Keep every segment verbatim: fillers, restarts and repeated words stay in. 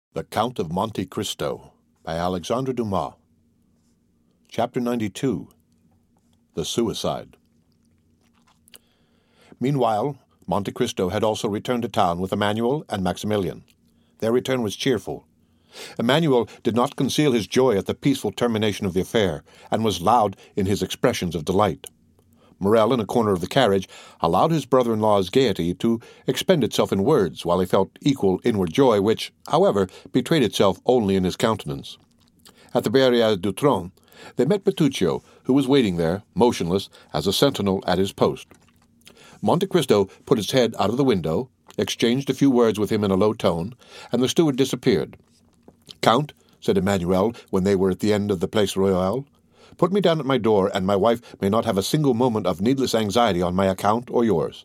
The Count of Monte Cristo by Alexandre Dumas. Chapter ninety-two. The Suicide. Meanwhile, Monte Cristo had also returned to town with Emmanuel and Maximilian. Their return was cheerful. Emmanuel did not conceal his joy at the peaceful termination of the affair, and was loud in his expressions of delight. Morrel, in a corner of the carriage, allowed his brother-in-law's gaiety to expend itself in words, while he felt equal inward joy, which, however, betrayed itself only in his countenance. At the Barrière du Trône, they met Bertuccio, who was waiting there, motionless, as a sentinel at his post. Monte Cristo put his head out of the window, exchanged a few words with him in a low tone, and the steward disappeared. "Count," said Emmanuel, when they were at the end of the Place Royale, "put me down at my door, and my wife may not have a single moment of needless anxiety on my account or yours."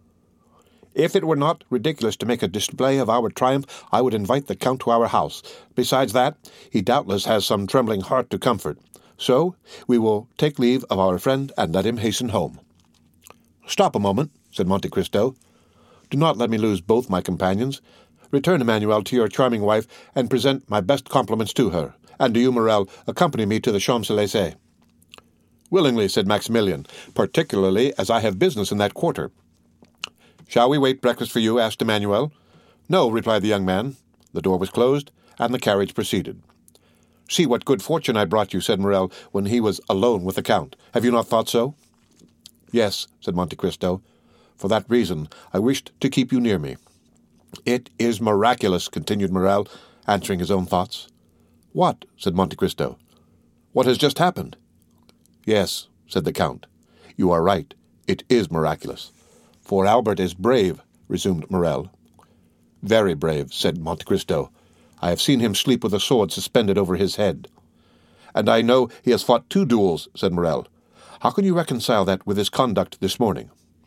"If it were not ridiculous to make a display of our triumph, I would invite the Count to our house. Besides that, he doubtless has some trembling heart to comfort. So we will take leave of our friend and let him hasten home." "Stop a moment," said Monte Cristo. "Do not let me lose both my companions. Return, Emmanuel, to your charming wife, and present my best compliments to her. And do you, Morrel, accompany me to the Champs-Élysées." "Willingly," said Maximilian, "particularly as I have business in that quarter." "Shall we wait breakfast for you?" asked Emmanuel. "No," replied the young man. The door was closed, and the carriage proceeded. "See what good fortune I brought you," said Morrel, when he was alone with the Count. "Have you not thought so?" "Yes," said Monte Cristo. "For that reason I wished to keep you near me." "It is miraculous," continued Morrel, answering his own thoughts. "What?" said Monte Cristo. "What has just happened?" "Yes," said the Count. "You are right. It is miraculous. For Albert is brave," resumed Morrel. "Very brave," said Monte Cristo. "I have seen him sleep with a sword suspended over his head." "And I know he has fought two duels," said Morrel. "How can you reconcile that with his conduct this morning?"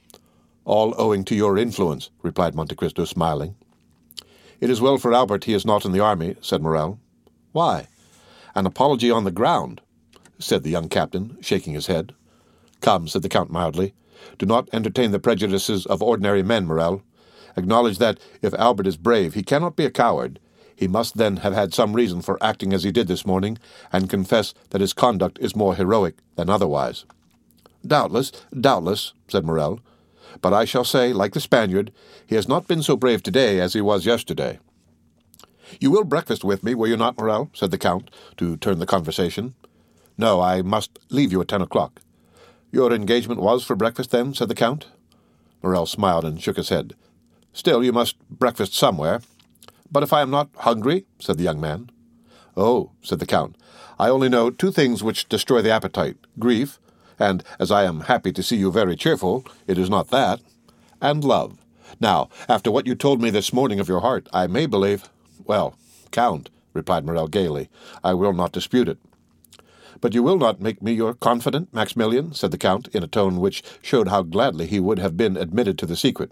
"All owing to your influence," replied Monte Cristo, smiling. "It is well for Albert he is not in the army," said Morrel. "Why?" "An apology on the ground," said the young captain, shaking his head. "Come," said the Count mildly, "do not entertain the prejudices of ordinary men, Morrel. Acknowledge that, if Albert is brave, he cannot be a coward. He must then have had some reason for acting as he did this morning, and confess that his conduct is more heroic than otherwise." "Doubtless, doubtless," said Morrel. "But I shall say, like the Spaniard, he has not been so brave today as he was yesterday." "You will breakfast with me, will you not, Morrel?" said the Count, to turn the conversation. "No, I must leave you at ten o'clock." "Your engagement was for breakfast, then?" said the Count. Morrel smiled and shook his head. "Still, you must breakfast somewhere." "But if I am not hungry?" said the young man. "Oh," said the Count, "I only know two things which destroy the appetite, grief, and, as I am happy to see you very cheerful, it is not that, and love. Now, after what you told me this morning of your heart, I may believe—" "Well, Count," replied Morrel gaily, "I will not dispute it." "But you will not make me your confidant, Maximilian?" said the Count, in a tone which showed how gladly he would have been admitted to the secret.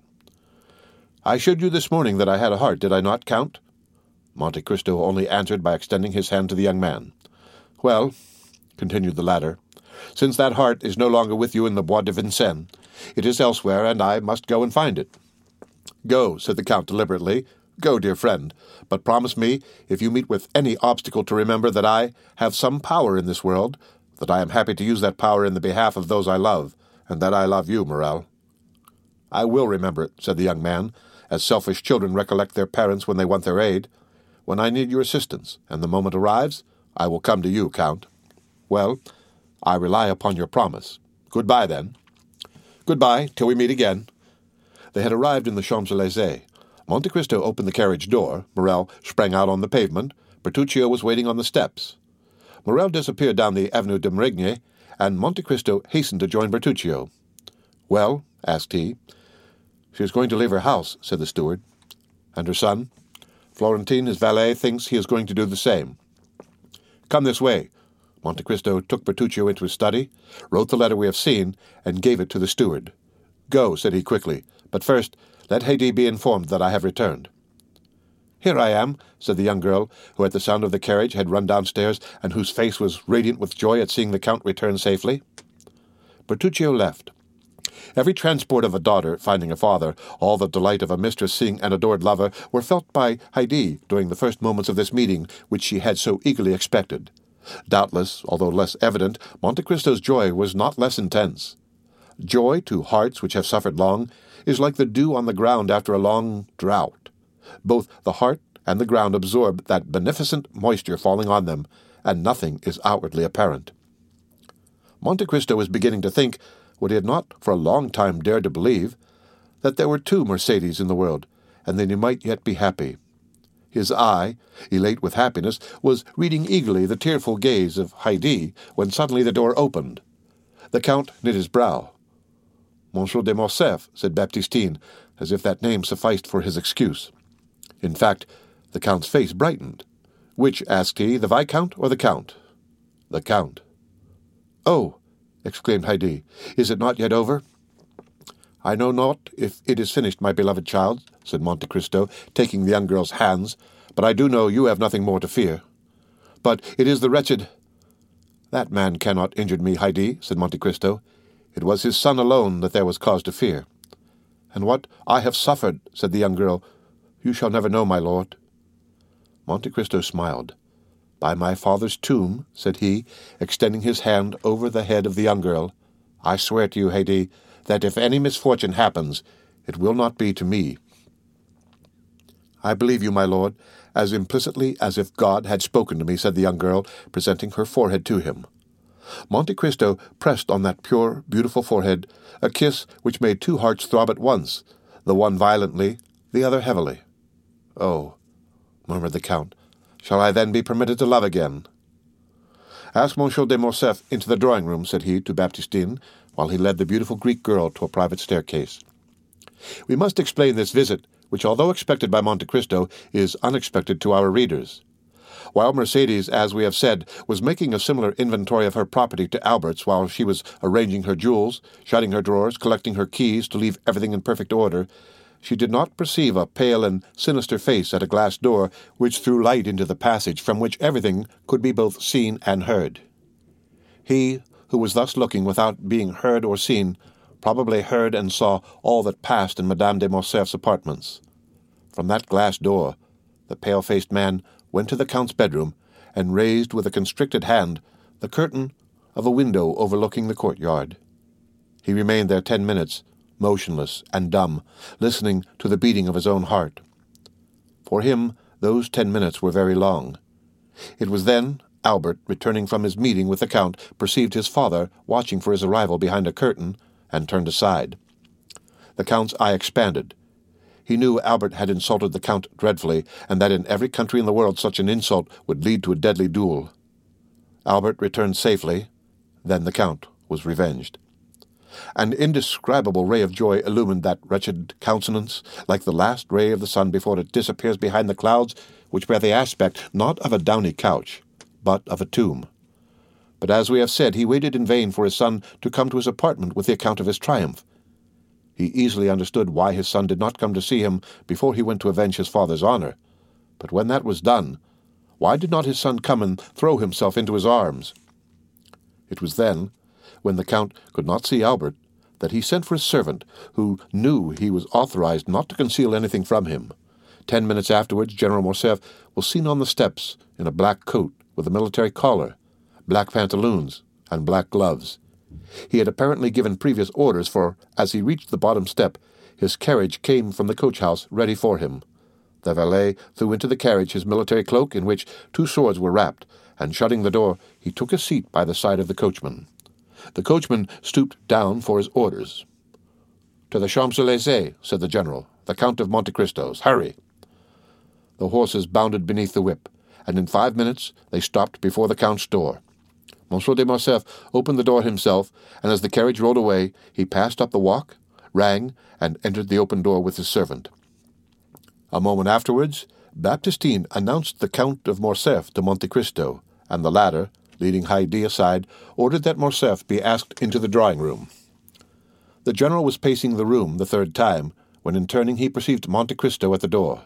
"I showed you this morning that I had a heart, did I not, Count?" Monte Cristo only answered by extending his hand to the young man. "Well," continued the latter, "since that heart is no longer with you in the Bois de Vincennes, it is elsewhere, and I must go and find it." "Go," said the Count deliberately. "Go, dear friend, but promise me, if you meet with any obstacle, to remember that I have some power in this world, that I am happy to use that power in the behalf of those I love, and that I love you, Morrel." "I will remember it," said the young man, "as selfish children recollect their parents when they want their aid. When I need your assistance, and the moment arrives, I will come to you, Count." "Well, I rely upon your promise. Good-bye, then." "Good-bye, till we meet again." They had arrived in the Champs-Élysées. Monte Cristo opened the carriage door, Morrel sprang out on the pavement, Bertuccio was waiting on the steps. Morrel disappeared down the Avenue de Marigny, and Monte Cristo hastened to join Bertuccio. "Well?" asked he. "She is going to leave her house," said the steward. "And her son?" "Florentin, his valet, thinks he is going to do the same." "Come this way." Monte Cristo took Bertuccio into his study, wrote the letter we have seen, and gave it to the steward. "Go," said he quickly, "but first let Haydée be informed that I have returned." "Here I am," said the young girl, who at the sound of the carriage had run downstairs, and whose face was radiant with joy at seeing the Count return safely. Bertuccio left. Every transport of a daughter finding a father, all the delight of a mistress seeing an adored lover, were felt by Haydée during the first moments of this meeting, which she had so eagerly expected. Doubtless, although less evident, Monte Cristo's joy was not less intense. Joy, to hearts which have suffered long, is like the dew on the ground after a long drought. Both the heart and the ground absorb that beneficent moisture falling on them, and nothing is outwardly apparent. Monte Cristo was beginning to think, what he had not for a long time dared to believe, that there were two Mercedes in the world, and that he might yet be happy. His eye, elate with happiness, was reading eagerly the tearful gaze of Haydée, when suddenly the door opened. The Count knit his brow. "Monsieur de Morcerf," said Baptistine, as if that name sufficed for his excuse. In fact, the Count's face brightened. "Which," asked he, "the Viscount or the Count?" "The Count." "Oh!" exclaimed Haydée, "is it not yet over?" "I know not if it is finished, my beloved child," said Monte Cristo, taking the young girl's hands, "but I do know you have nothing more to fear. But it is the wretched—" "That man cannot injure me, Haydée," said Monte Cristo. "It was his son alone that there was cause to fear." "And what I have suffered," said the young girl, "you shall never know, my lord." Monte Cristo smiled. "By my father's tomb," said he, extending his hand over the head of the young girl, "I swear to you, Haydée, that if any misfortune happens, it will not be to me." "I believe you, my lord, as implicitly as if God had spoken to me," said the young girl, presenting her forehead to him. Monte Cristo pressed on that pure, beautiful forehead a kiss which made two hearts throb at once, the one violently, the other heavily. "Oh," murmured the Count, "shall I then be permitted to love again?" "Ask Monsieur de Morcerf into the drawing-room," said he to Baptistine, while he led the beautiful Greek girl to a private staircase. We must explain this visit, which, although expected by Monte Cristo, is unexpected to our readers. While Mercedes, as we have said, was making a similar inventory of her property to Albert's, while she was arranging her jewels, shutting her drawers, collecting her keys to leave everything in perfect order, she did not perceive a pale and sinister face at a glass door which threw light into the passage from which everything could be both seen and heard. He, who was thus looking without being heard or seen, probably heard and saw all that passed in Madame de Morcerf's apartments. From that glass door, the pale-faced man went to the Count's bedroom, and raised with a constricted hand the curtain of a window overlooking the courtyard. He remained there ten minutes, motionless and dumb, listening to the beating of his own heart. For him, those ten minutes were very long. It was then Albert, returning from his meeting with the Count, perceived his father watching for his arrival behind a curtain, and turned aside. The Count's eye expanded. He knew Albert had insulted the Count dreadfully, and that in every country in the world such an insult would lead to a deadly duel. Albert returned safely. Then the Count was revenged. An indescribable ray of joy illumined that wretched countenance, like the last ray of the sun before it disappears behind the clouds, which bear the aspect not of a downy couch, but of a tomb. But as we have said, he waited in vain for his son to come to his apartment with the account of his triumph. He easily understood why his son did not come to see him before he went to avenge his father's honor. But when that was done, why did not his son come and throw himself into his arms? It was then, when the Count could not see Albert, that he sent for his servant, who knew he was authorized not to conceal anything from him. Ten minutes afterwards, General Morcerf was seen on the steps in a black coat with a military collar, black pantaloons, and black gloves. He had apparently given previous orders, for, as he reached the bottom step, his carriage came from the coach-house ready for him. The valet threw into the carriage his military cloak, in which two swords were wrapped, and shutting the door, he took a seat by the side of the coachman. The coachman stooped down for his orders. "To the Champs-Élysées," said the general, "the Count of Monte Cristo's. Hurry!" The horses bounded beneath the whip, and in five minutes they stopped before the Count's door. Monsieur de Morcerf opened the door himself, and as the carriage rolled away, he passed up the walk, rang, and entered the open door with his servant. A moment afterwards, Baptistine announced the Count of Morcerf to Monte Cristo, and the latter, leading Haydée aside, ordered that Morcerf be asked into the drawing-room. The general was pacing the room the third time, when in turning he perceived Monte Cristo at the door.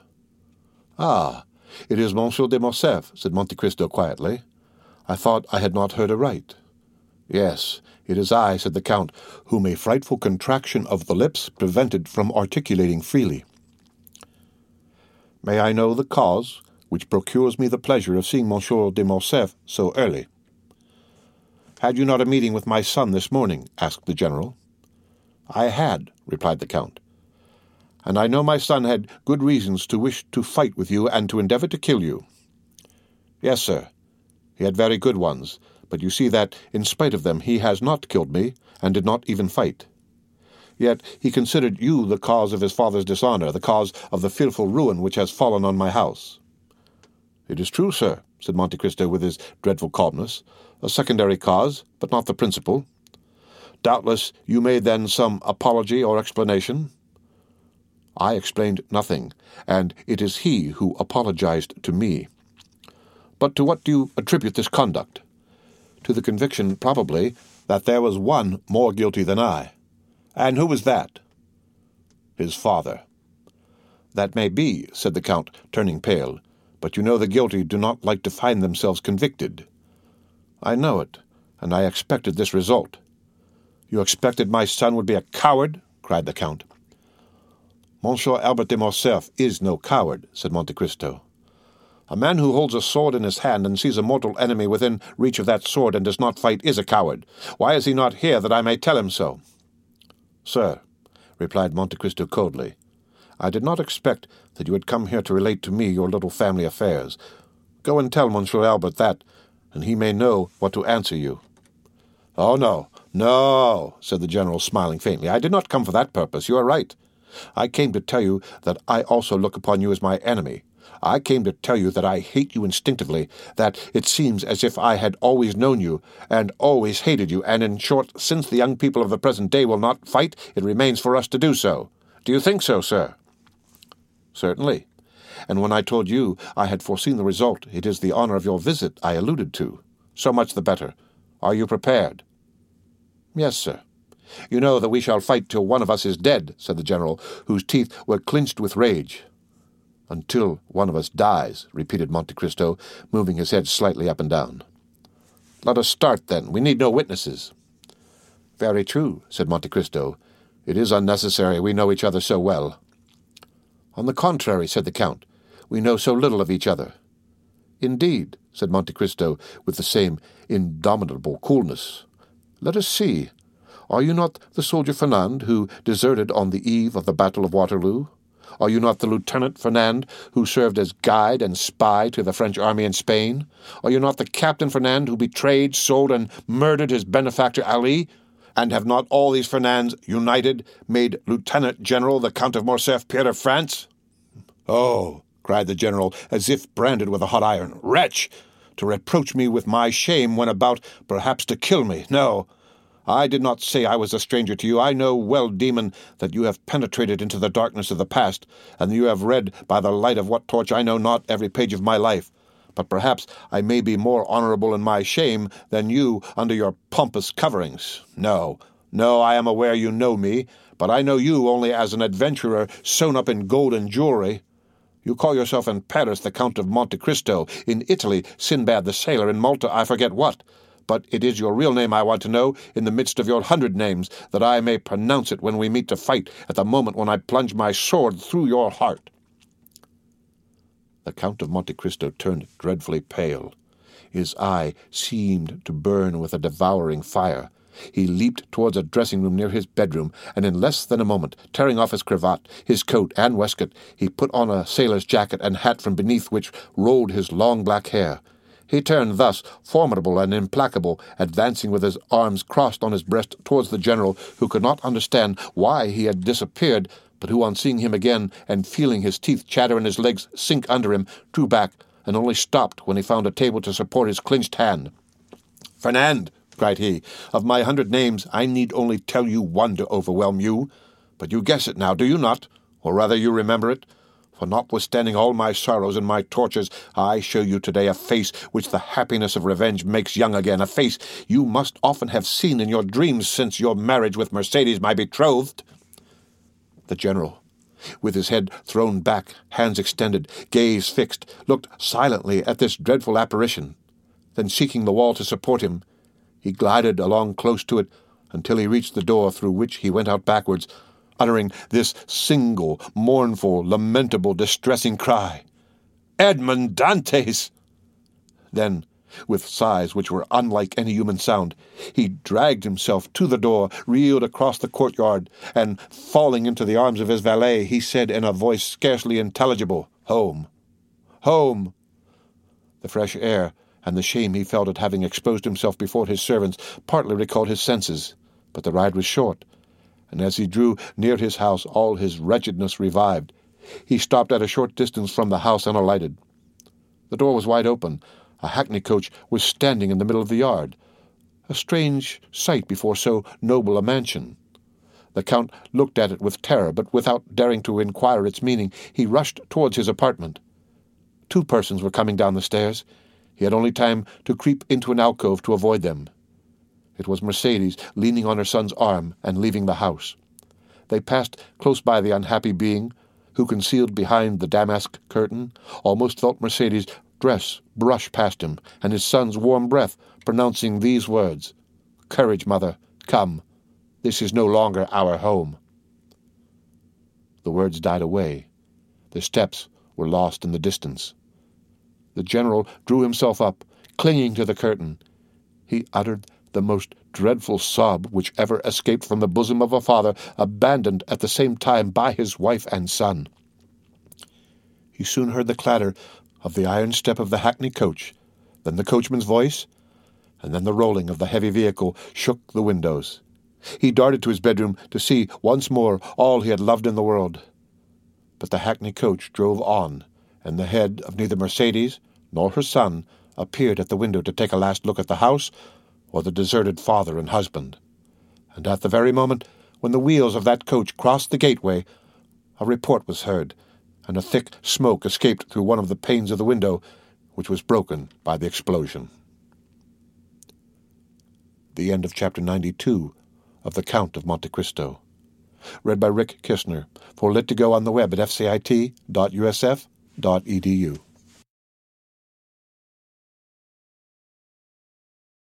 "Ah, it is Monsieur de Morcerf," said Monte Cristo quietly. "I thought I had not heard aright." "Yes, it is I," said the Count, whom a frightful contraction of the lips prevented from articulating freely. "May I know the cause which procures me the pleasure of seeing Monsieur de Morcerf so early?" "Had you not a meeting with my son this morning?" asked the General. "I had," replied the Count, "and I know my son had good reasons to wish to fight with you and to endeavor to kill you." "Yes, sir, he had very good ones, but you see that, in spite of them, he has not killed me, and did not even fight. Yet he considered you the cause of his father's dishonor, the cause of the fearful ruin which has fallen on my house." "It is true, sir," said Monte Cristo with his dreadful calmness, "a secondary cause, but not the principal. Doubtless you made then some apology or explanation?" "I explained nothing, and it is he who apologized to me." "But to what do you attribute this conduct?" "To the conviction, probably, that there was one more guilty than I." "And who was that?" "His father." "That may be," said the Count, turning pale, "but you know the guilty do not like to find themselves convicted." "I know it, and I expected this result." "You expected my son would be a coward?" cried the Count. "Monsieur Albert de Morcerf is no coward," said Monte Cristo. "A man who holds a sword in his hand and sees a mortal enemy within reach of that sword and does not fight is a coward. Why is he not here that I may tell him so?" "Sir," replied Monte Cristo coldly, "I did not expect that you had come here to relate to me your little family affairs. Go and tell Monsieur Albert that, and he may know what to answer you." "Oh, no, no," said the General, smiling faintly. "I did not come for that purpose. You are right. I came to tell you that I also look upon you as my enemy. I came to tell you that I hate you instinctively, that it seems as if I had always known you, and always hated you, and in short, since the young people of the present day will not fight, it remains for us to do so. Do you think so, sir?" "Certainly. And when I told you I had foreseen the result, it is the honor of your visit I alluded to. So much the better. Are you prepared?" "Yes, sir." "You know that we shall fight till one of us is dead," said the General, whose teeth were clinched with rage. "Until one of us dies," repeated Monte Cristo, moving his head slightly up and down. "Let us start, then. We need no witnesses." "Very true," said Monte Cristo. "It is unnecessary. We know each other so well." "On the contrary," said the Count, "we know so little of each other." "Indeed," said Monte Cristo with the same indomitable coolness. "Let us see. Are you not the soldier Fernand who deserted on the eve of the Battle of Waterloo? Are you not the Lieutenant Fernand who served as guide and spy to the French army in Spain? Are you not the Captain Fernand who betrayed, sold, and murdered his benefactor Ali? And have not all these Fernands united made Lieutenant General the Count of Morcerf Père of France?" "Oh," cried the General, as if branded with a hot iron, "wretch! To reproach me with my shame when about, perhaps, to kill me! No! I did not say I was a stranger to you. I know well, demon, that you have penetrated into the darkness of the past, and you have read by the light of what torch I know not every page of my life. But perhaps I may be more honorable in my shame than you under your pompous coverings. No, no, I am aware you know me, but I know you only as an adventurer sewn up in gold and jewelry. You call yourself in Paris the Count of Monte Cristo, in Italy Sinbad the Sailor, in Malta I forget what. But it is your real name I want to know, in the midst of your hundred names, that I may pronounce it when we meet to fight, at the moment when I plunge my sword through your heart." The Count of Monte Cristo turned dreadfully pale. His eye seemed to burn with a devouring fire. He leaped towards a dressing-room near his bedroom, and in less than a moment, tearing off his cravat, his coat, and waistcoat, he put on a sailor's jacket and hat from beneath which rolled his long black hair. He turned thus, formidable and implacable, advancing with his arms crossed on his breast towards the General, who could not understand why he had disappeared, but who, on seeing him again, and feeling his teeth chatter and his legs sink under him, drew back, and only stopped when he found a table to support his clinched hand. "Fernand," cried he, "of my hundred names I need only tell you one to overwhelm you. But you guess it now, do you not? Or rather you remember it? For notwithstanding all my sorrows and my tortures, I show you today a face which the happiness of revenge makes young again, a face you must often have seen in your dreams since your marriage with Mercedes, my betrothed." The General, with his head thrown back, hands extended, gaze fixed, looked silently at this dreadful apparition. Then, seeking the wall to support him, He glided along close to it until he reached the door, through which he went out backwards, uttering this single, mournful, lamentable, distressing cry, "Edmond Dantes!" Then, with sighs which were unlike any human sound, he dragged himself to the door, reeled across the courtyard, and, falling into the arms of his valet, he said in a voice scarcely intelligible, "Home! Home!" The fresh air and the shame he felt at having exposed himself before his servants partly recalled his senses, but the ride was short, and as he drew near his house all his wretchedness revived. He stopped at a short distance from the house and alighted. The door was wide open. A hackney coach was standing in the middle of the yard, a strange sight before so noble a mansion. The Count looked at it with terror, but without daring to inquire its meaning, he rushed towards his apartment. Two persons were coming down the stairs. He had only time to creep into an alcove to avoid them. It was Mercedes, leaning on her son's arm and leaving the house. They passed close by the unhappy being, who, concealed behind the damask curtain, almost felt Mercedes' dress brush past him, and his son's warm breath pronouncing these words, "Courage, mother, come. This is no longer our home." The words died away. The steps were lost in the distance. The general drew himself up, clinging to the curtain. He uttered the most dreadful sob which ever escaped from the bosom of a father abandoned at the same time by his wife and son. He soon heard the clatter of the iron step of the hackney coach, then the coachman's voice, and then the rolling of the heavy vehicle shook the windows. He darted to his bedroom to see once more all he had loved in the world. But the hackney coach drove on, and the head of neither Mercedes nor her son appeared at the window to take a last look at the house or the deserted father and husband. And at the very moment when the wheels of that coach crossed the gateway, a report was heard, and a thick smoke escaped through one of the panes of the window, which was broken by the explosion. The end of Chapter ninety-two of The Count of Monte Cristo. Read by Rick Kistner. For Lit to Go on the web at f c i t dot u s f dot e d u.